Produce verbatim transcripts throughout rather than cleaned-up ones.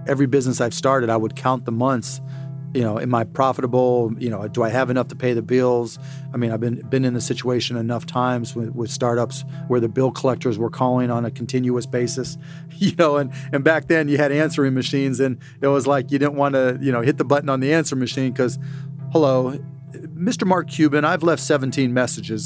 every business I've started, I would count the months. You know, am I profitable? You know, do I have enough to pay the bills? I mean, I've been been in the situation enough times with, with startups where the bill collectors were calling on a continuous basis. You know, and, and back then you had answering machines, and it was like you didn't want to, you know, hit the button on the answer machine because, hello, Mister Mark Cuban, I've left seventeen messages.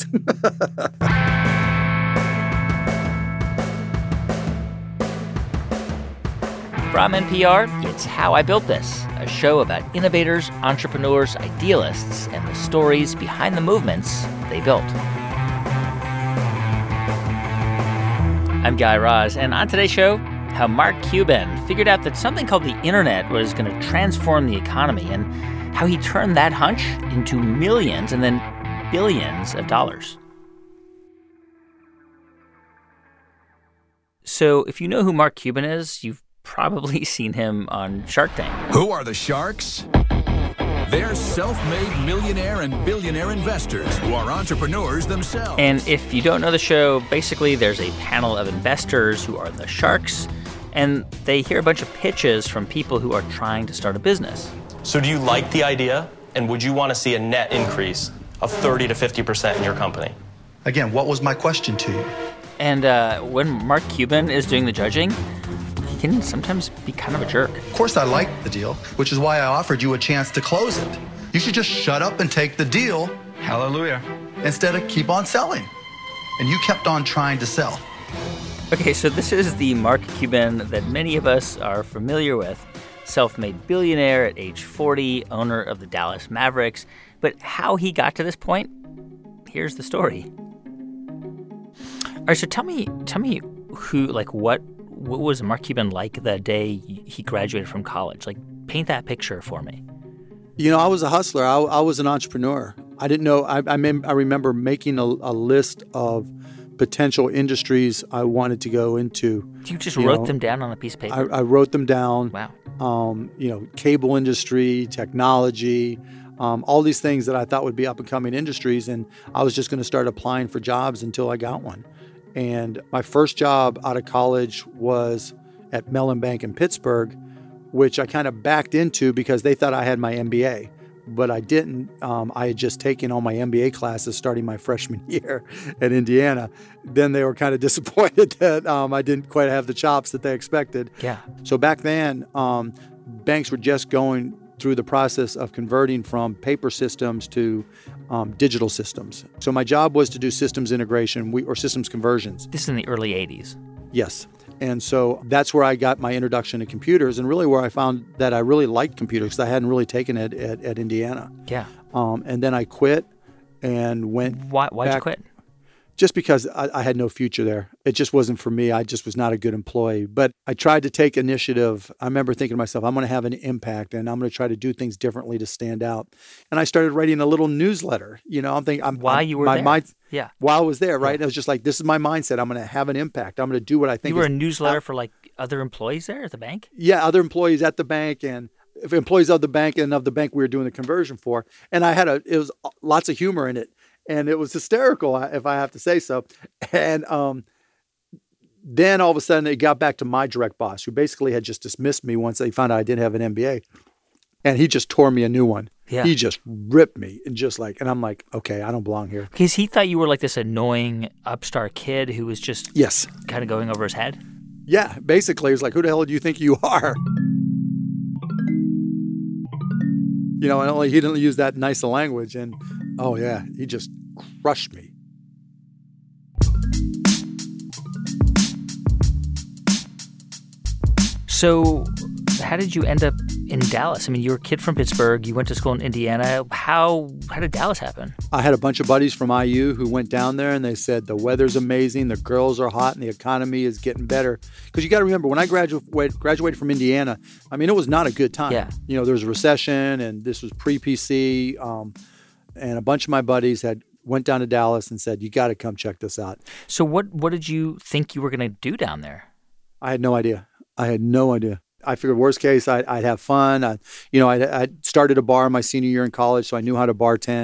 From N P R, it's How I Built This, a show about innovators, entrepreneurs, idealists, and the stories behind the movements they built. I'm Guy Raz, and on today's show, how Mark Cuban figured out that something called the internet was going to transform the economy, and how he turned that hunch into millions and then billions of dollars. So if you know who Mark Cuban is, you've probably seen him on Shark Tank. Who are the sharks? They're self-made millionaire and billionaire investors who are entrepreneurs themselves. And if you don't know the show, basically there's a panel of investors who are the sharks, and they hear a bunch of pitches from people who are trying to start a business. So do you like the idea, and would you want to see a net increase of thirty to fifty percent in your company? Again, what was my question to you? And uh, when Mark Cuban is doing the judging, he can sometimes be kind of a jerk. Of course I liked the deal, which is why I offered you a chance to close it. You should just shut up and take the deal. Hallelujah. Instead of keep on selling. And you kept on trying to sell. Okay, so this is the Mark Cuban that many of us are familiar with. Self-made billionaire at age forty, owner of the Dallas Mavericks. But how he got to this point, here's the story. All right, so tell me, tell me who, like, what, what was Mark Cuban like the day he graduated from college? Like, paint that picture for me. You know, I was a hustler. I, I was an entrepreneur. I didn't know. I I, mem- I remember making a, a list of potential industries I wanted to go into. You just you wrote know, them down on a piece of paper? I, I wrote them down. Wow. Um, you know, cable industry, technology, um, all these things that I thought would be up-and-coming industries, and I was just going to start applying for jobs until I got one. And my first job out of college was at Mellon Bank in Pittsburgh, which I kind of backed into because they thought I had my M B A. But I didn't. Um, I had just taken all my M B A classes starting my freshman year at Indiana. Then they were kind of disappointed that um, I didn't quite have the chops that they expected. Yeah. So back then, um, banks were just going through the process of converting from paper systems to um, digital systems. So my job was to do systems integration we, or systems conversions. This is in the early eighties. Yes. And so that's where I got my introduction to computers, and really where I found that I really liked computers because I hadn't really taken it at, at Indiana. Yeah. Um, and then I quit and went Why, why'd back, you quit? Just because I, I had no future there. It just wasn't for me. I just was not a good employee. But I tried to take initiative. I remember thinking to myself, I'm going to have an impact, and I'm going to try to do things differently to stand out. And I started writing a little newsletter. You know, I'm thinking, I'm, While I'm, you were my there? mind, Yeah. While I was there, right? Yeah. And it was just like, this is my mindset. I'm going to have an impact. I'm going to do what I think. You were is, a newsletter uh, for, like, other employees there at the bank? Yeah, other employees at the bank and if employees of the bank and of the bank we were doing the conversion for. And I had a, it was lots of humor in it. And it was hysterical, if I have to say so. And um, then all of a sudden it got back to my direct boss, who basically had just dismissed me once they found out I didn't have an M B A. And he just tore me a new one. Yeah. He just ripped me and just like, and I'm like, okay, I don't belong here. Because he thought you were like this annoying upstart kid who was just yes, kind of going over his head? Yeah, basically. He was like, who the hell do you think you are? You know, and only he didn't use that nice a language. And oh, yeah, he just crushed me. So how did you end up in Dallas? I mean, you were a kid from Pittsburgh. You went to school in Indiana. How how did Dallas happen? I had a bunch of buddies from I U who went down there, and they said the weather's amazing, the girls are hot, and the economy is getting better. Because you got to remember, when I graduated graduated from Indiana, I mean, it was not a good time. Yeah. You know, there was a recession, and this was pre-P C, um, and a bunch of my buddies had went down to Dallas and said, you got to come check this out. So what what did you think you were going to do down there? I had no idea. I had no idea. I figured worst case, I'd, I'd have fun. I, you know, I I started a bar my senior year in college, so I knew how to bartend.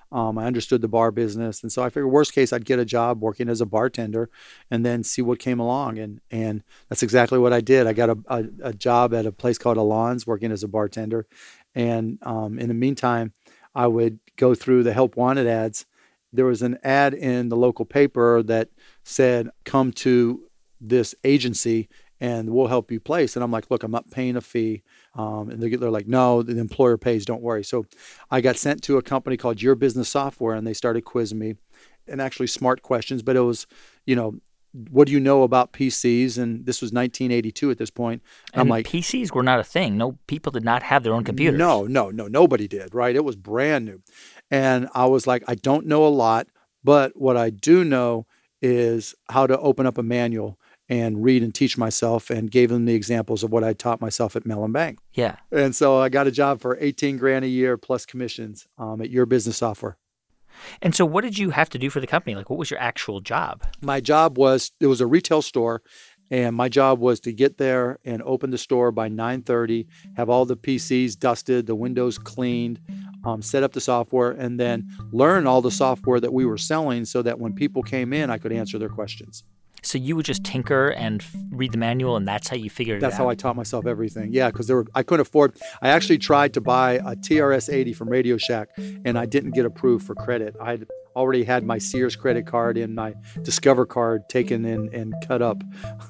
Um, I understood the bar business. And so I figured worst case, I'd get a job working as a bartender and then see what came along. And and that's exactly what I did. I got a, a, a job at a place called Alon's working as a bartender. And um, in the meantime, I would go through the Help Wanted ads. There was an ad in the local paper that said, come to this agency and we'll help you place. And I'm like, look, I'm not paying a fee. Um, and they're, they're like, no, the employer pays, don't worry. So I got sent to a company called Your Business Software, and they started quizzing me, and actually smart questions. But it was, you know, what do you know about P Cs? And this was nineteen eighty-two at this point. And I'm like, P Cs were not a thing. No, people did not have their own computers. No, no, no, nobody did, right? It was brand new. And I was like, I don't know a lot, but what I do know is how to open up a manual and read and teach myself, and gave them the examples of what I taught myself at Mellon Bank. Yeah. And so I got a job for eighteen grand a year plus commissions um, at Your Business Software. And so what did you have to do for the company? Like, what was your actual job? My job was, it was a retail store, and my job was to get there and open the store by nine thirty, have all the P Cs dusted, the windows cleaned, um, set up the software, and then learn all the software that we were selling so that when people came in, I could answer their questions. So you would just tinker and f- read the manual, and that's how you figured it That's out? That's how I taught myself everything. Yeah, because there were I couldn't afford. I actually tried to buy a T R S eighty from Radio Shack, and I didn't get approved for credit. I already had my Sears credit card and my Discover card taken and, and cut up.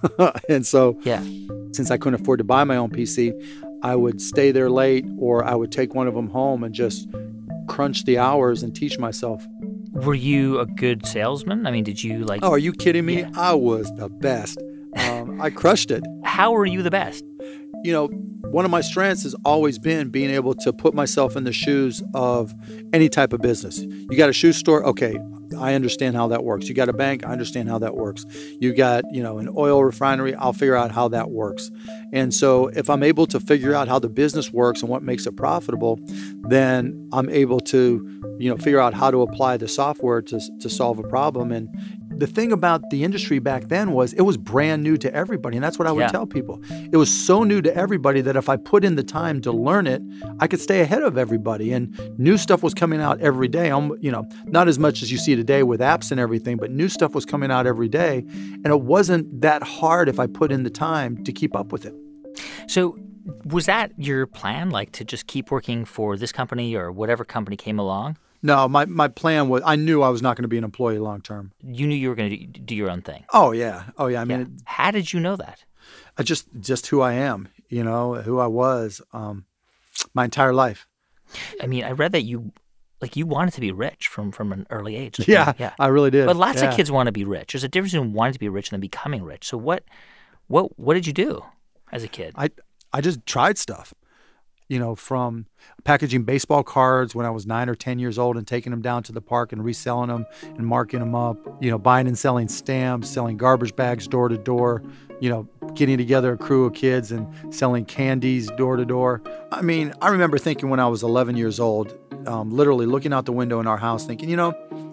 And so yeah. Since I couldn't afford to buy my own P C, I would stay there late, or I would take one of them home and just crunch the hours and teach myself. Were you a good salesman? I mean, did you like... Oh, are you kidding me? Yeah. I was the best. Um, I crushed it. How were you the best? You know, one of my strengths has always been being able to put myself in the shoes of any type of business. You got a shoe store? Okay, I understand how that works. You got a bank? I understand how that works. You got, you know, an oil refinery? I'll figure out how that works. And so if I'm able to figure out how the business works and what makes it profitable, then I'm able to, you know, figure out how to apply the software to to solve a problem. And the thing about the industry back then was it was brand new to everybody. And that's what I would yeah. tell people. It was so new to everybody that if I put in the time to learn it, I could stay ahead of everybody. And new stuff was coming out every day. Um, you know, not as much as you see today with apps and everything, but new stuff was coming out every day. And it wasn't that hard if I put in the time to keep up with it. So was that your plan, like to just keep working for this company or whatever company came along? No, my, my plan was, I knew I was not going to be an employee long term. You knew you were going to do your own thing. Oh, yeah. Oh, yeah. I mean, yeah. It, how did you know that? I just, just who I am, you know, who I was um, my entire life. I mean, I read that you, like, you wanted to be rich from, from an early age. Like, yeah, yeah, I really did. But lots yeah. of kids want to be rich. There's a difference between wanting to be rich and then becoming rich. So what, what, what did you do as a kid? I, I just tried stuff. You know, from packaging baseball cards when I was nine or ten years old and taking them down to the park and reselling them and marking them up, you know, buying and selling stamps, selling garbage bags door to door, you know, getting together a crew of kids and selling candies door to door. I mean, I remember thinking when I was eleven years old, um, literally looking out the window in our house thinking, you know,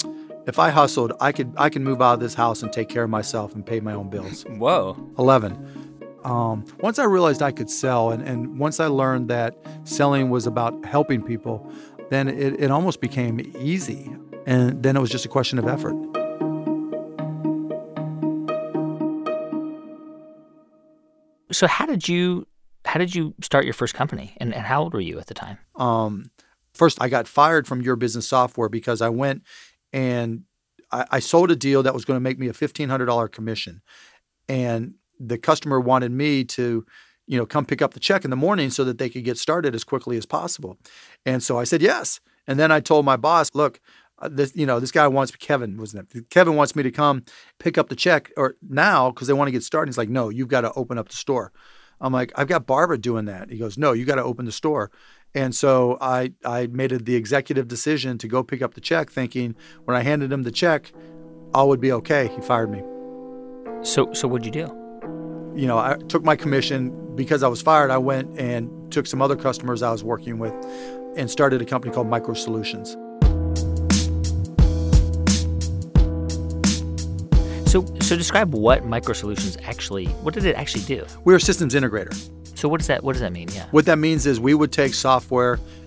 if I hustled, I could I could move out of this house and take care of myself and pay my own bills. Whoa. eleven. Um, once I realized I could sell, and, and once I learned that selling was about helping people, then it, it almost became easy. And then it was just a question of effort. So how did you how did you start your first company, and, and how old were you at the time? Um, first, I got fired from Your Business Software because I went and I, I sold a deal that was going to make me a fifteen hundred dollars commission. And the customer wanted me to, you know, come pick up the check in the morning so that they could get started as quickly as possible. And so I said yes. And then I told my boss, look, uh, this, you know, this guy wants, Kevin, wasn't it? Kevin wants me to come pick up the check or now because they want to get started. He's like, no, you've got to open up the store. I'm like, I've got Barbara doing that. He goes, no, you got to open the store. And so I, I made it the executive decision to go pick up the check thinking when I handed him the check, all would be okay. He fired me. So, so what'd you do? You know, I took my commission. Because I was fired, I went and took some other customers I was working with and started a company called Micro Solutions. So, so describe what Micro Solutions actually, what did it actually do? We're a systems integrator. So what does that, what does that mean? Yeah. What that means is we would take software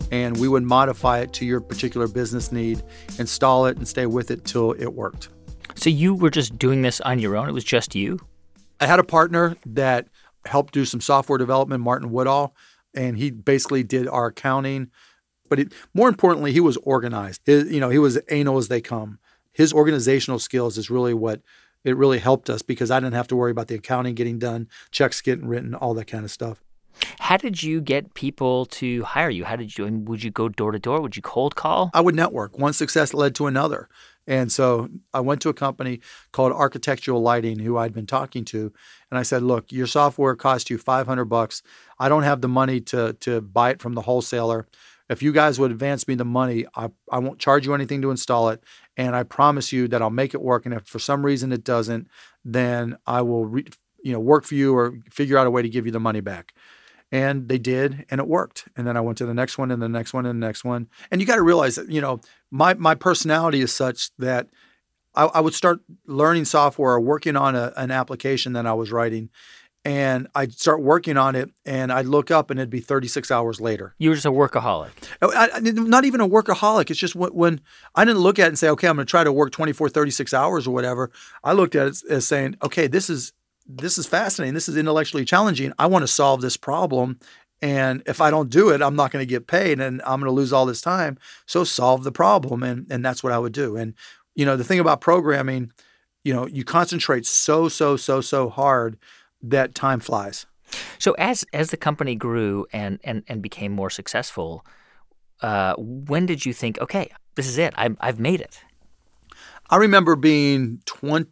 and we would modify it to your particular business need, install it, and stay with it till it worked. So you were just doing this on your own? It was just you? I had a partner that helped do some software development, Martin Woodall, and he basically did our accounting. But it, more importantly, he was organized. His, you know, he was anal as they come. His organizational skills is really what it really helped us, because I didn't have to worry about the accounting getting done, checks getting written, all that kind of stuff. How did you get people to hire you? How did you, would you go door to door? Would you cold call? I would network. One success led to another. And so I went to a company called Architectural Lighting, who I'd been talking to. And I said, look, your software costs you five hundred bucks. I don't have the money to, to buy it from the wholesaler. If you guys would advance me the money, I, I won't charge you anything to install it. And I promise you that I'll make it work. And if for some reason it doesn't, then I will re, you know, work for you or figure out a way to give you the money back. And they did, and it worked. And then I went to the next one and the next one and the next one. And you got to realize that, you know, my my personality is such that I, I would start learning software or working on a, an application that I was writing. And I'd start working on it, and I'd look up, and it'd be thirty-six hours later. You were just a workaholic. I, I, not even a workaholic. It's just when, when I didn't look at it and say, okay, I'm going to try to work twenty-four, thirty-six hours or whatever. I looked at it as saying, okay, this is this is fascinating. This is intellectually challenging. I want to solve this problem. And if I don't do it, I'm not going to get paid, and I'm going to lose all this time. So solve the problem. And, and that's what I would do. And, you know, the thing about programming, you know, you concentrate so, so, so, so hard that time flies. So as as the company grew and and, and became more successful, uh, when did you think, okay, this is it. I'm, I've made it? I remember being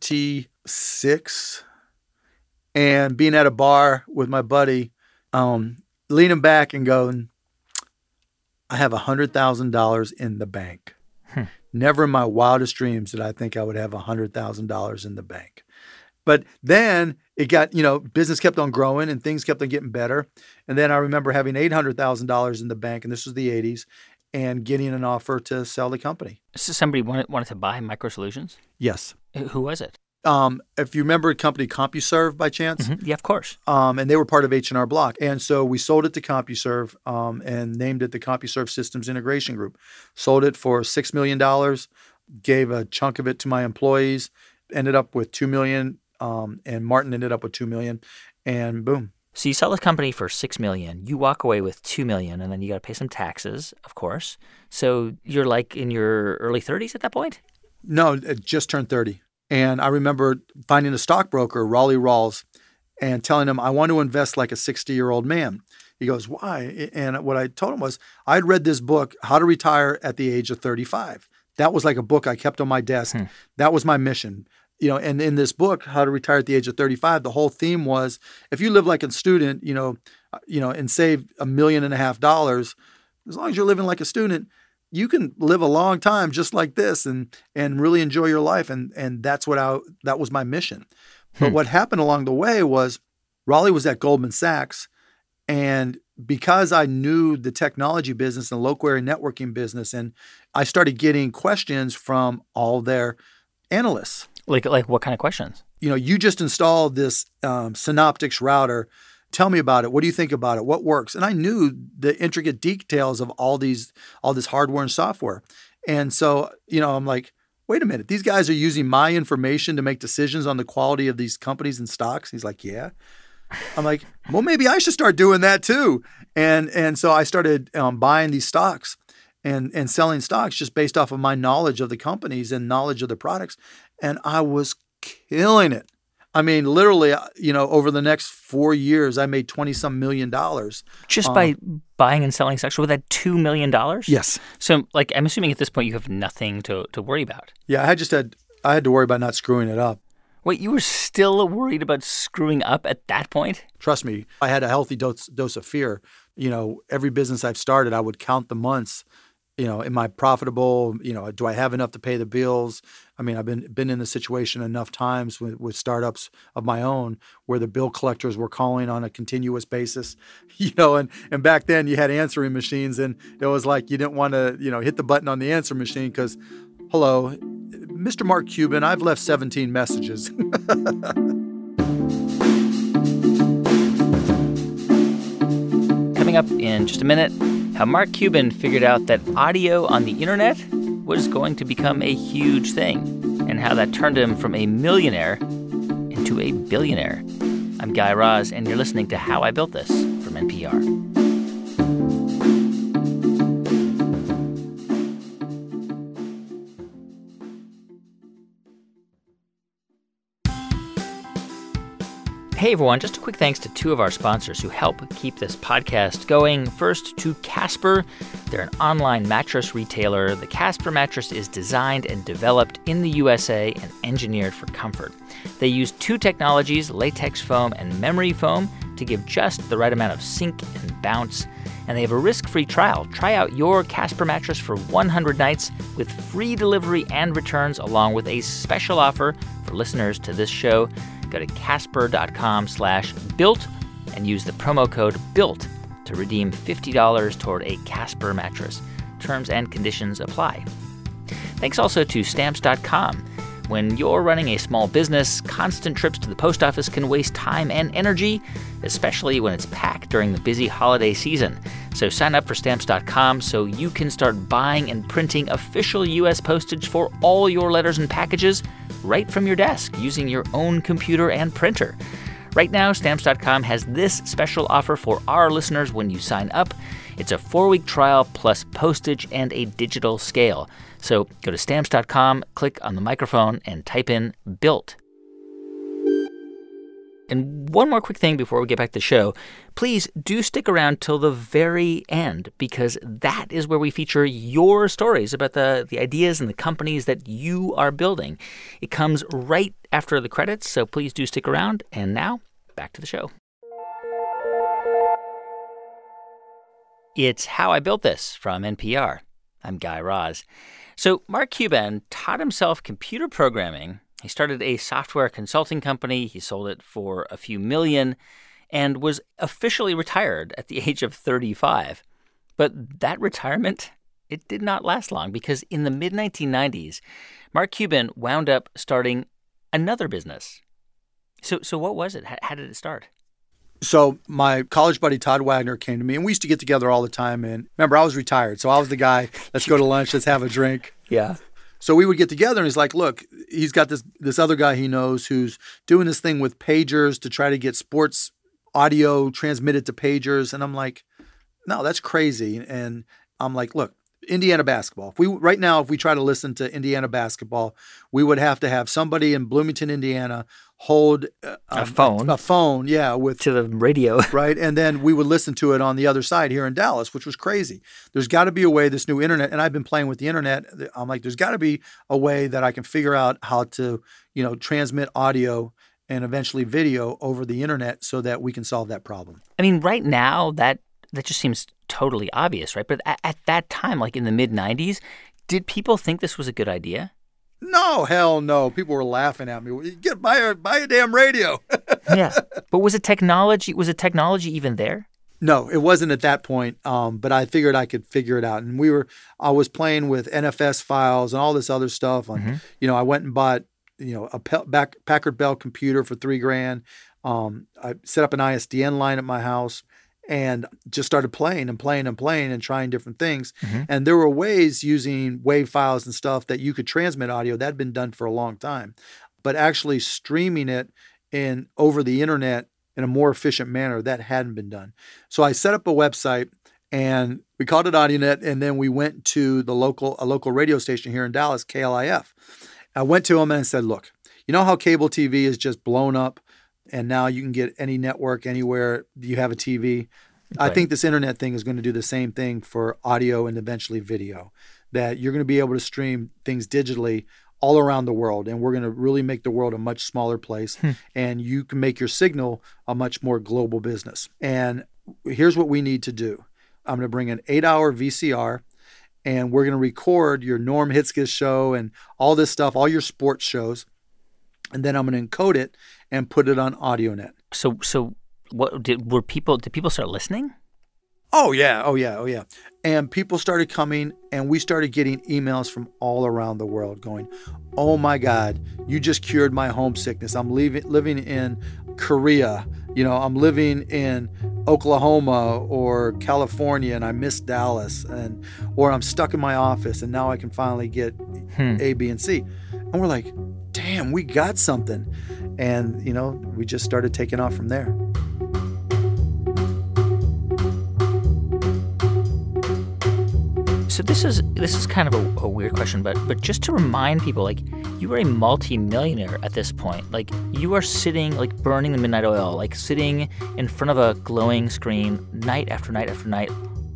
twenty-six and being at a bar with my buddy, um, leaning back and going, I have one hundred thousand dollars in the bank. Hmm. Never in my wildest dreams did I think I would have one hundred thousand dollars in the bank. But then it got, you know, business kept on growing and things kept on getting better. And then I remember having eight hundred thousand dollars in the bank, and this was the eighties, and getting an offer to sell the company. So somebody wanted, wanted to buy Micro Solutions? Yes. Who was it? Um, if you remember a company, CompuServe, by chance? Mm-hmm. Yeah, of course. Um, and they were part of H and R Block. And so we sold it to CompuServe um, and named it the CompuServe Systems Integration Group. Sold it for six million dollars, gave a chunk of it to my employees, ended up with two million dollars, um, and Martin ended up with two million dollars, and boom. So you sell the company for six million dollars, you walk away with two million dollars, and then you got to pay some taxes, of course. So you're like in your early thirties at that point? No, it just turned thirty. And I remember finding a stockbroker, Raleigh Rawls, and telling him, I want to invest like a sixty-year-old man. He goes, why? And what I told him was, I'd read this book, How to Retire at the Age of thirty-five. That was like a book I kept on my desk. Hmm. That was my mission. You know, and in this book, How to Retire at the Age of thirty-five, the whole theme was, if you live like a student, you know, you know, and save a million and a half dollars, as long as you're living like a student, you can live a long time just like this and and really enjoy your life. And and that's what I that was my mission. But hmm. what happened along the way was Raleigh was at Goldman Sachs. And because I knew the technology business and local area networking business, and I started getting questions from all their analysts. Like like what kind of questions? You know, you just installed this um, Synoptics router. Tell me about it. What do you think about it? What works? And I knew the intricate details of all these, all this hardware and software. And so, you know, I'm like, wait a minute, these guys are using my information to make decisions on the quality of these companies and stocks. He's like, yeah. I'm like, well, maybe I should start doing that too. And and so I started um, buying these stocks and and selling stocks just based off of my knowledge of the companies and knowledge of the products. And I was killing it. I mean, literally, you know, over the next four years, I made twenty some million dollars. Just um, by buying and selling stocks? So with that two million dollars? Yes. So, like, I'm assuming at this point you have nothing to, to worry about. Yeah, I had just had, I had to worry about not screwing it up. Wait, you were still worried about screwing up at that point? Trust me, I had a healthy dose, dose of fear. You know, every business I've started, I would count the months. You know, am I profitable? You know, do I have enough to pay the bills? I mean, I've been been in this situation enough times with, with startups of my own where the bill collectors were calling on a continuous basis. You know, and, and back then you had answering machines, and it was like you didn't want to, you know, hit the button on the answer machine because, hello, Mister Mark Cuban, I've left seventeen messages. Coming up in just a minute, how Mark Cuban figured out that audio on the internet was going to become a huge thing, and how that turned him from a millionaire into a billionaire. I'm Guy Raz, and you're listening to How I Built This from N P R. Hey everyone, just a quick thanks to two of our sponsors who help keep this podcast going. First, to Casper. They're an online mattress retailer. The Casper mattress is designed and developed in the U S A and engineered for comfort. They use two technologies, latex foam and memory foam, to give just the right amount of sink and bounce. And they have a risk-free trial. Try out your Casper mattress for one hundred nights with free delivery and returns, along with a special offer for listeners to this show. Go to casper.com slash built and use the promo code BUILT to redeem fifty dollars toward a Casper mattress. Terms and conditions apply. Thanks also to Stamps dot com. When you're running a small business, constant trips to the post office can waste time and energy, especially when it's packed during the busy holiday season. So sign up for Stamps dot com so you can start buying and printing official U S postage for all your letters and packages right from your desk using your own computer and printer. Right now, Stamps dot com has this special offer for our listeners when you sign up. It's a four-week trial plus postage and a digital scale. So go to Stamps dot com, click on the microphone, and type in BUILT. And one more quick thing before we get back to the show. Please do stick around till the very end, because that is where we feature your stories about the, the ideas and the companies that you are building. It comes right after the credits, so please do stick around. And now, back to the show. It's How I Built This from N P R. I'm Guy Raz. So Mark Cuban taught himself computer programming. He started a software consulting company. He sold it for a few million and was officially retired at the age of thirty-five. But that retirement, it did not last long, because in the mid nineteen nineties, Mark Cuban wound up starting another business. So so what was it? How, how did it start? So my college buddy Todd Wagner came to me, and we used to get together all the time. And remember, I was retired, so I was the guy, let's go to lunch, let's have a drink. Yeah. So we would get together, and he's like, look, he's got this this other guy he knows who's doing this thing with pagers to try to get sports audio transmitted to pagers. And I'm like, no, that's crazy. And I'm like, look, Indiana basketball. If we right now, if we try to listen to Indiana basketball, we would have to have somebody in Bloomington, Indiana, hold um, a phone, a, a phone, yeah, with to the radio, right, and then we would listen to it on the other side here in Dallas, which was crazy. There's got to be a way. This new internet, and I've been playing with the internet. I'm like, there's got to be a way that I can figure out how to, you know, transmit audio and eventually video over the internet so that we can solve that problem. I mean, right now that that just seems totally obvious, right? But at, at that time, like in the mid nineties, did people think this was a good idea? No, hell no. People were laughing at me. Get buy a buy a damn radio. Yeah, but was it technology? Was it technology even there? No, it wasn't at that point. Um, but I figured I could figure it out. And we were, I was playing with N F S files and all this other stuff. On, mm-hmm. You know, I went and bought, you know, a Pe- back, Packard Bell computer for three grand. Um, I set up an I S D N line at my house and just started playing and playing and playing and trying different things. Mm-hmm. And there were ways using WAV files and stuff that you could transmit audio. That had been done for a long time. But actually streaming it in over the internet in a more efficient manner, that hadn't been done. So I set up a website and we called it AudioNet, and then we went to the local a local radio station here in Dallas, K L I F. I went to them and I said, look, you know how cable T V is just blown up? And now you can get any network anywhere you have a T V. Right. I think this internet thing is going to do the same thing for audio and eventually video, that you're going to be able to stream things digitally all around the world. And we're going to really make the world a much smaller place. Hmm. And you can make your signal a much more global business. And here's what we need to do. I'm going to bring an eight hour V C R, and we're going to record your Norm Hitzges show and all this stuff, all your sports shows. And then I'm going to encode it and put it on AudioNet. So, so what did were people? Did people start listening? Oh yeah, oh yeah, oh yeah. And people started coming, and we started getting emails from all around the world, going, "Oh my God, you just cured my homesickness. I'm leaving, living in Korea, you know, I'm living in Oklahoma or California and I miss Dallas, and or I'm stuck in my office and now I can finally get hmm. A, B, and C. And we're like, damn, we got something. And, you know, we just started taking off from there. So this is this is kind of a, a weird question, but but just to remind people, like, you are a multi-millionaire at this point. Like, you are sitting, like, burning the midnight oil, like sitting in front of a glowing screen night after night after night.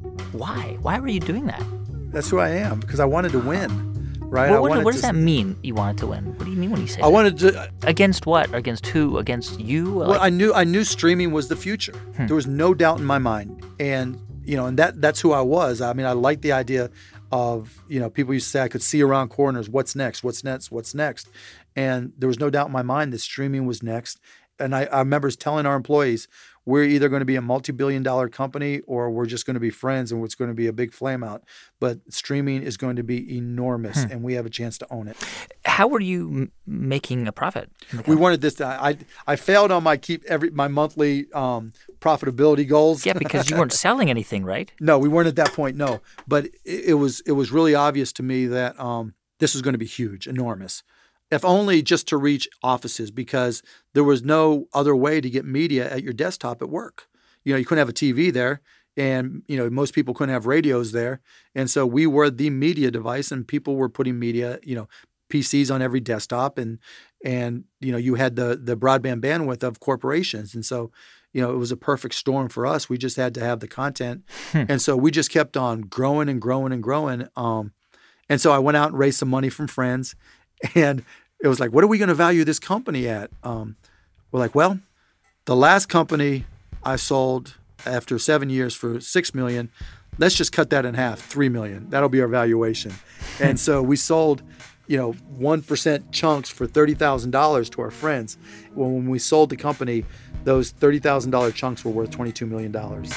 Why? Why were you doing that? That's who I am, because I wanted to win, right? What, I what, wanted what does to, that mean, you wanted to win? What do you mean when you say I that? wanted to... Against what? Against who? Against you? Well, Like, I knew I knew streaming was the future. Hmm. There was no doubt in my mind. And, you know, and that that's who I was. I mean, I liked the idea of, you know, people used to say I could see around corners, what's next, what's next, what's next. And there was no doubt in my mind that streaming was next. And I, I remember telling our employees, we're either going to be a multi-billion dollar company or we're just going to be friends and it's going to be a big flame out. But streaming is going to be enormous hmm. and we have a chance to own it. How were you m- making a profit? We wanted this. To, I I failed on my keep every my monthly um, profitability goals. Yeah, because you weren't selling anything, right? No, we weren't at that point. No, but it, it was it was really obvious to me that um, this was going to be huge, enormous. If only just to reach offices, because there was no other way to get media at your desktop at work. You know, you couldn't have a T V there, and you know most people couldn't have radios there, and so we were the media device, and people were putting media, you know, P Cs on every desktop, and and you know you had the the broadband bandwidth of corporations, and so you know it was a perfect storm for us. We just had to have the content, hmm. and so we just kept on growing and growing and growing. Um, and so I went out and raised some money from friends, and it was like, what are we going to value this company at? Um, we're like, well, the last company I sold after seven years for six million dollars, let's just cut that in half, three million dollars. That'll be our valuation. And so we sold, you know, one percent chunks for thirty thousand dollars to our friends. Well, when we sold the company, those thirty thousand dollars chunks were worth twenty-two million dollars.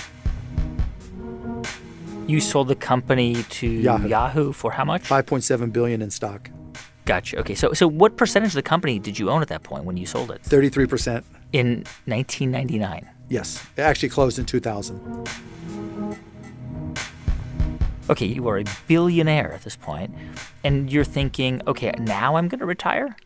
You sold the company to Yahoo, Yahoo for how much? five point seven billion dollars in stock. Gotcha. Okay, so so what percentage of the company did you own at that point when you sold it? thirty-three percent. In nineteen ninety-nine? Yes. It actually closed in two thousand. Okay, you are a billionaire at this point, and you're thinking, okay, now I'm going to retire?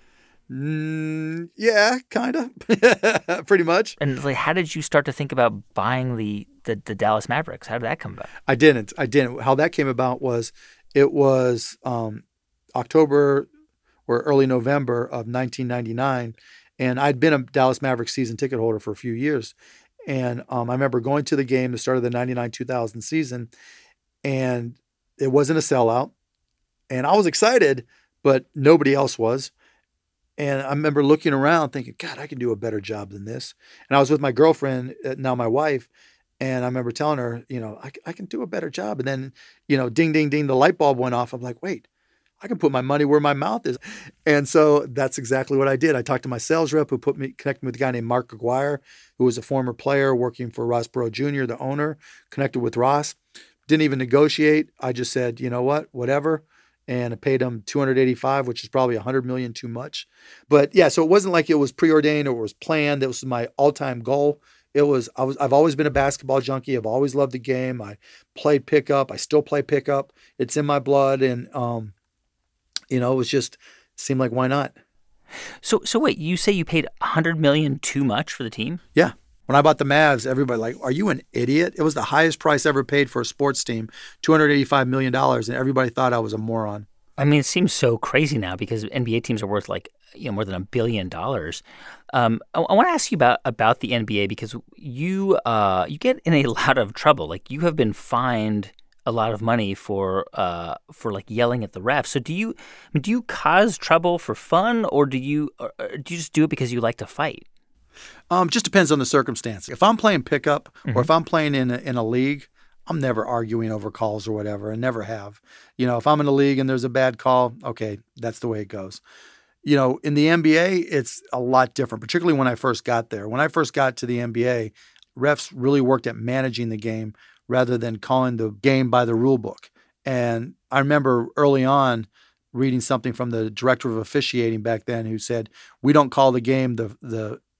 Mm, yeah, kind of. Pretty much. And like, how did you start to think about buying the, the, the Dallas Mavericks? How did that come about? I didn't. I didn't. How that came about was it was um, – October or early November of nineteen ninety-nine, and I'd been a Dallas Mavericks season ticket holder for a few years. And um, I remember going to the game, the start of the ninety-nine two thousand season, and it wasn't a sellout. And I was excited, but nobody else was. And I remember looking around thinking, God, I can do a better job than this. And I was with my girlfriend, now my wife, and I remember telling her, you know, I, I can do a better job. And then, you know, ding, ding, ding, the light bulb went off. I'm like, wait. I can put my money where my mouth is. And so that's exactly what I did. I talked to my sales rep who put me, connected me with a guy named Mark Aguirre, who was a former player working for Ross Perot Junior, the owner, connected with Ross. Didn't even negotiate. I just said, you know what, whatever. And I paid him two hundred eighty-five, which is probably one hundred million too much. But yeah, so it wasn't like it was preordained or it was planned. That was my all-time goal. It was, I was, I've always been a basketball junkie. I've always loved the game. I played pickup. I still play pickup. It's in my blood. And, um, you know, it was just seemed like, why not? So, so wait, you say you paid one hundred million dollars too much for the team? Yeah. When I bought the Mavs, everybody like, are you an idiot? It was the highest price ever paid for a sports team, two hundred eighty-five million dollars, and everybody thought I was a moron. I mean, it seems so crazy now because N B A teams are worth like, you know, more than a billion dollars. Um, I, I want to ask you about, about the N B A because you uh, you get in a lot of trouble. Like, you have been fined a lot of money for uh for like yelling at the refs. So do you I mean, do you cause trouble for fun, or do you or do you just do it because you like to fight? Um, just depends on the circumstance. If I'm playing pickup mm-hmm. or if I'm playing in a, in a league, I'm never arguing over calls or whatever, and never have. You know, if I'm in a league and there's a bad call, okay, that's the way it goes. You know, in the N B A, it's a lot different, particularly when I first got there. When I first got to the N B A, refs really worked at managing the game rather than calling the game by the rule book. And I remember early on reading something from the director of officiating back then who said, we don't call the game the the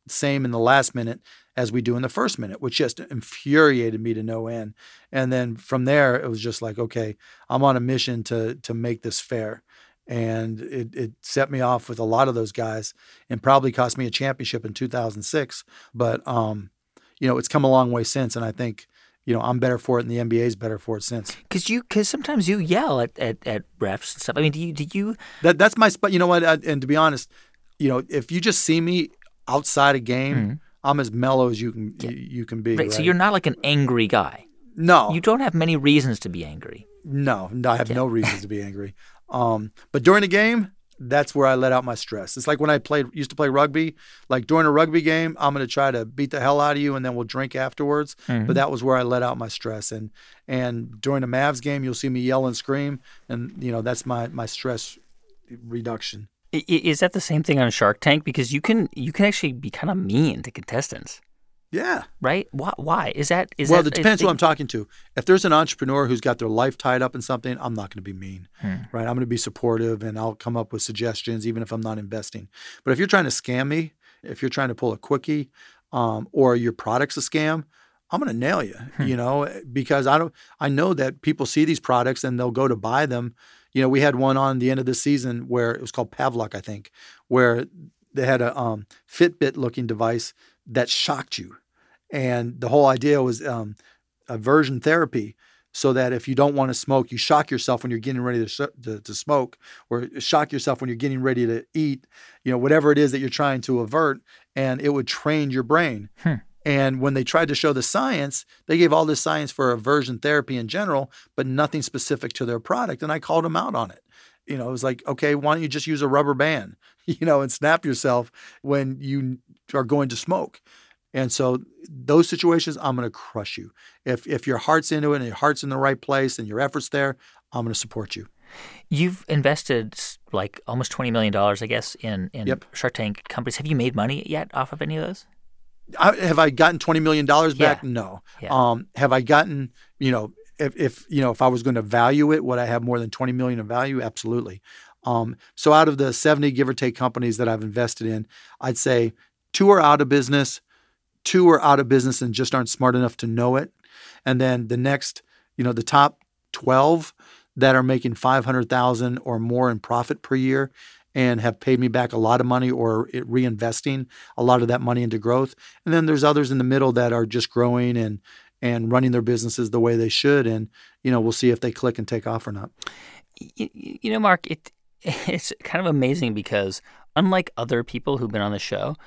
same in the last minute as we do in the first minute, which just infuriated me to no end. And then from there, it was just like, okay, I'm on a mission to to make this fair. And it, it set me off with a lot of those guys and probably cost me a championship in two thousand six. But, um, you know, it's come a long way since. And I think, you know, I'm better for it and the N B A is better for it since. Because you, because sometimes you yell at, at, at refs and stuff. I mean, do you, do you? That, that's my spot. You know what? I, and to be honest, you know, if you just see me outside a game, mm-hmm. I'm as mellow as you can yeah. you, you can be. Right, right. So you're not like an angry guy. No. You don't have many reasons to be angry. No, no I have yeah. no reasons to be angry. Um, but during the game, that's where I let out my stress. It's like when I played, used to play rugby. Like during a rugby game, I'm going to try to beat the hell out of you, and then we'll drink afterwards. Mm-hmm. But that was where I let out my stress. And and during a Mavs game, you'll see me yell and scream, and you know that's my my stress reduction. Is that the same thing on Shark Tank? Because you can you can actually be kind of mean to contestants. Yeah. Right? Why? Why? Is that is well, that, it depends is, who I'm talking to. If there's an entrepreneur who's got their life tied up in something, I'm not going to be mean. Hmm. Right? I'm going to be supportive, and I'll come up with suggestions even if I'm not investing. But if you're trying to scam me, if you're trying to pull a quickie, um, or your product's a scam, I'm going to nail you, hmm. you know, because I don't I know that people see these products and they'll go to buy them. You know, we had one on the end of the season where it was called Pavlok, I think, where they had a um, Fitbit-looking device that shocked you. And the whole idea was um, aversion therapy, so that if you don't want to smoke, you shock yourself when you're getting ready to, sh- to to smoke, or shock yourself when you're getting ready to eat, you know, whatever it is that you're trying to avert, and it would train your brain. Hmm. And when they tried to show the science, they gave all this science for aversion therapy in general, but nothing specific to their product. And I called them out on it. You know, it was like, okay, why don't you just use a rubber band, you know, and snap yourself when you are going to smoke. And so those situations, I'm going to crush you. If if your heart's into it and your heart's in the right place and your effort's there, I'm going to support you. You've invested like almost twenty million dollars, I guess, in, in yep. Shark Tank companies. Have you made money yet off of any of those? I, have I gotten twenty million dollars back? Yeah. No. Yeah. Um, have I gotten, you know, if, if, you know, if I was going to value it, would I have more than twenty million dollars in value? Absolutely. Um, so out of the seventy give or take companies that I've invested in, I'd say two are out of business. Two are out of business and just aren't smart enough to know it. And then the next, you know, the top twelve that are making five hundred thousand dollars or more in profit per year and have paid me back a lot of money or reinvesting a lot of that money into growth. And then there's others in the middle that are just growing and and running their businesses the way they should. And, you know, we'll see if they click and take off or not. You, you know, Mark, it it's kind of amazing because unlike other people who've been on the show,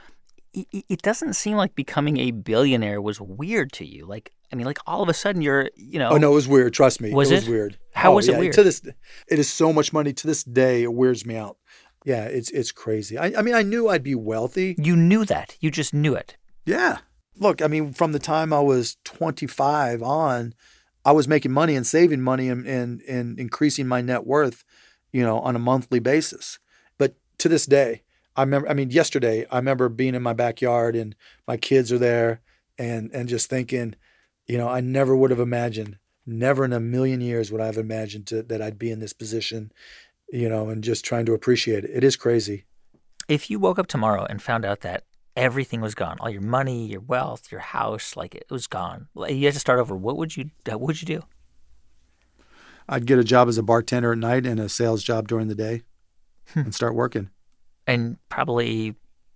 it doesn't seem like becoming a billionaire was weird to you. Like, I mean, like all of a sudden you're, you know. Oh, no, it was weird. Trust me. Was it? it? was weird. How oh, was yeah. it weird? To this, it is so much money. To this day, it weirds me out. Yeah, it's it's crazy. I, I mean, I knew I'd be wealthy. You knew that. You just knew it. Yeah. Look, I mean, from the time I was twenty-five on, I was making money and saving money and, and, and increasing my net worth, you know, on a monthly basis. But to this day, I remember, I mean, yesterday, I remember being in my backyard and my kids are there and, and just thinking, you know, I never would have imagined, never in a million years would I have imagined to, that I'd be in this position, you know, and just trying to appreciate it. It is crazy. If you woke up tomorrow and found out that everything was gone, all your money, your wealth, your house, like it was gone, you had to start over, what would you, what would you do? I'd get a job as a bartender at night and a sales job during the day and start working. And probably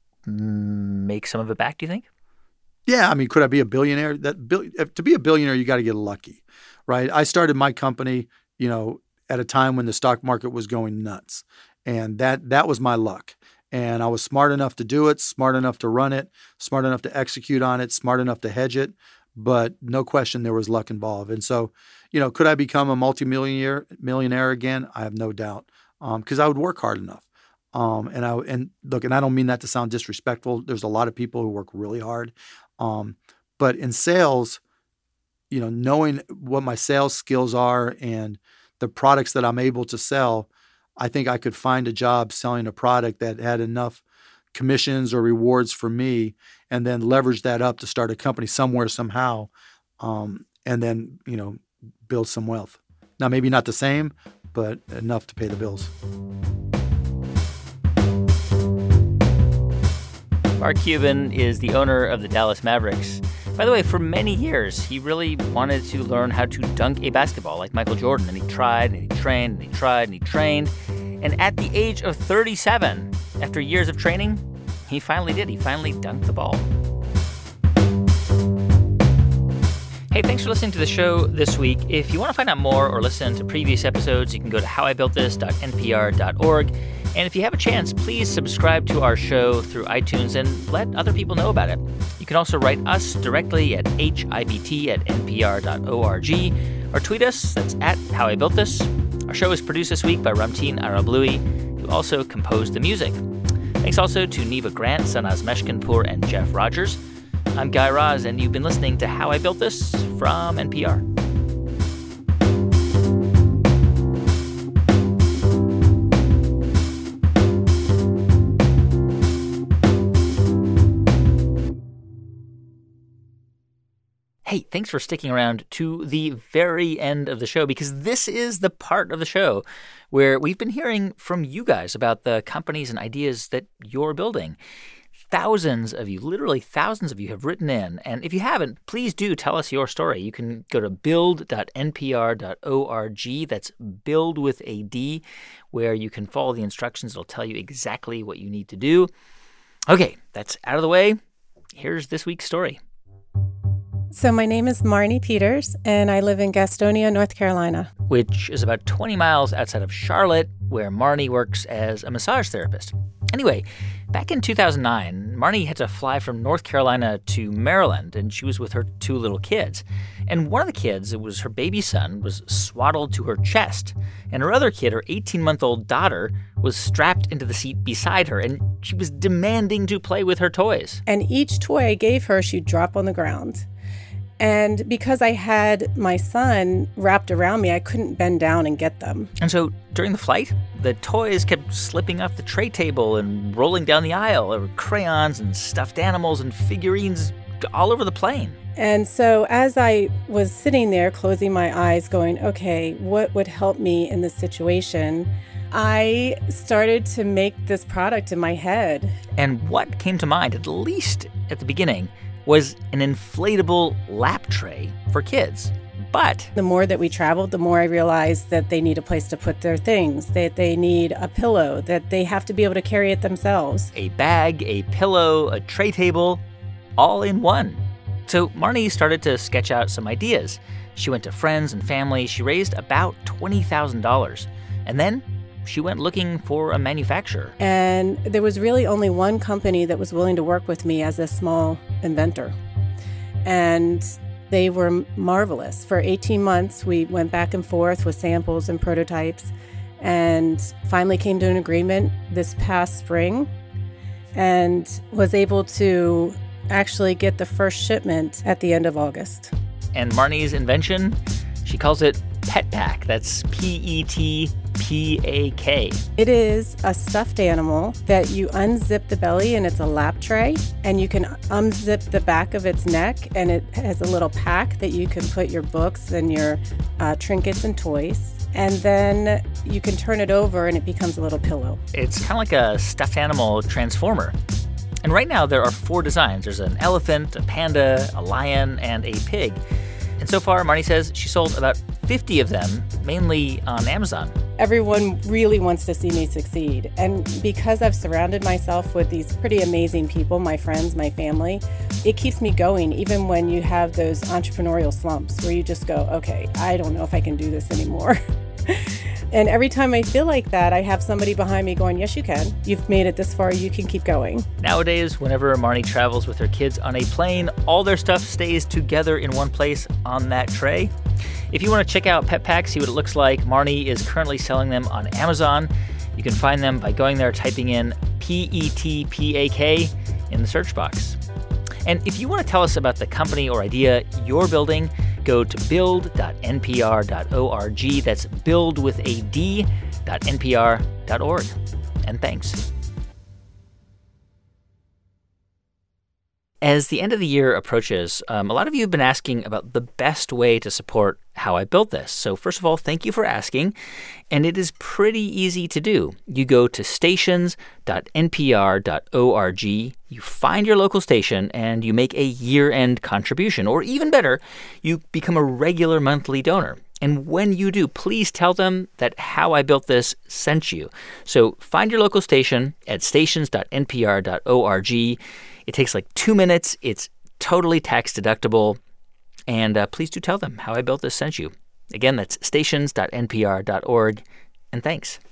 make some of it back, do you think? Yeah. I mean, could I be a billionaire? That To be a billionaire, you got to get lucky, right? I started my company, you know, at a time when the stock market was going nuts. And that that was my luck. And I was smart enough to do it, smart enough to run it, smart enough to execute on it, smart enough to hedge it. But no question there was luck involved. And so, you know, could I become a multimillionaire millionaire again? I have no doubt because um, I would work hard enough. Um, and I and look, and I don't mean that to sound disrespectful. There's a lot of people who work really hard. Um, but in sales, you know, knowing what my sales skills are and the products that I'm able to sell, I think I could find a job selling a product that had enough commissions or rewards for me and then leverage that up to start a company somewhere, somehow, um, and then, you know, build some wealth. Now, maybe not the same, but enough to pay the bills. Mark Cuban is the owner of the Dallas Mavericks. By the way, for many years, he really wanted to learn how to dunk a basketball like Michael Jordan, and he tried, and he trained, and he tried, and he trained. And at the age of thirty-seven, after years of training, he finally did. He finally dunked the ball. Hey, thanks for listening to the show this week. If you want to find out more or listen to previous episodes, you can go to how I built this dot n p r dot org. And if you have a chance, please subscribe to our show through iTunes and let other people know about it. You can also write us directly at h i b t at n p r dot org or tweet us. That's at How I Built This. Our show is produced this week by Ramtin Arablouei, who also composed the music. Thanks also to Neva Grant, Sanaz Meshkinpour, and Jeff Rogers. I'm Guy Raz, and you've been listening to How I Built This from N P R. Hey, thanks for sticking around to the very end of the show, because this is the part of the show where we've been hearing from you guys about the companies and ideas that you're building. Thousands of you, literally thousands of you have written in. And if you haven't, please do tell us your story. You can go to build dot n p r dot org. That's build with a D, where you can follow the instructions. It'll tell you exactly what you need to do. Okay, that's out of the way. Here's this week's story. So my name is Marnie Peters, and I live in Gastonia, North Carolina. Which is about twenty miles outside of Charlotte, where Marnie works as a massage therapist. Anyway, back in two thousand nine, Marnie had to fly from North Carolina to Maryland, and she was with her two little kids. And one of the kids, it was her baby son, was swaddled to her chest. And her other kid, her eighteen-month-old daughter, was strapped into the seat beside her, and she was demanding to play with her toys. And each toy I gave her, she'd drop on the ground. And because I had my son wrapped around me, I couldn't bend down and get them. And so during the flight, the toys kept slipping off the tray table and rolling down the aisle. There were crayons and stuffed animals and figurines all over the plane. And so as I was sitting there closing my eyes going, okay, what would help me in this situation? I started to make this product in my head. And what came to mind, at least at the beginning, was an inflatable lap tray for kids. But the more that we traveled, the more I realized that they need a place to put their things, that they need a pillow, that they have to be able to carry it themselves. A bag, a pillow, a tray table, all in one. So Marnie started to sketch out some ideas. She went to friends and family. She raised about twenty thousand dollars. And then she went looking for a manufacturer. And there was really only one company that was willing to work with me as a small inventor. And they were marvelous. For eighteen months, we went back and forth with samples and prototypes, and finally came to an agreement this past spring and was able to actually get the first shipment at the end of August. And Marnie's invention, she calls it PetPak. That's P E T P A K. It is a stuffed animal that you unzip the belly, and it's a lap tray, and you can unzip the back of its neck, and it has a little pack that you can put your books and your uh, trinkets and toys. And then you can turn it over and it becomes a little pillow. It's kind of like a stuffed animal transformer. And right now there are four designs. There's an elephant, a panda, a lion, and a pig. And so far, Marnie says she sold about fifty of them, mainly on Amazon. Everyone really wants to see me succeed. And because I've surrounded myself with these pretty amazing people, my friends, my family, it keeps me going even when you have those entrepreneurial slumps where you just go, okay, I don't know if I can do this anymore. And every time I feel like that, I have somebody behind me going, yes, you can. You've made it this far. You can keep going. Nowadays, whenever Marnie travels with her kids on a plane, all their stuff stays together in one place on that tray. If you want to check out PetPak, see what it looks like, Marnie is currently selling them on Amazon. You can find them by going there, typing in P E T P A K in the search box. And if you want to tell us about the company or idea you're building, go to build dot n p r dot org. That's build with a D dot n p r dot org. And thanks. As the end of the year approaches, um, a lot of you have been asking about the best way to support How I Built This. So first of all, thank you for asking. And it is pretty easy to do. You go to stations dot n p r dot org, you find your local station, and you make a year-end contribution. Or even better, you become a regular monthly donor. And when you do, please tell them that How I Built This sent you. So find your local station at stations dot n p r dot org. It takes like two minutes. It's totally tax deductible. And uh, please do tell them How I Built This sent you. Again, that's stations dot n p r dot org. And thanks.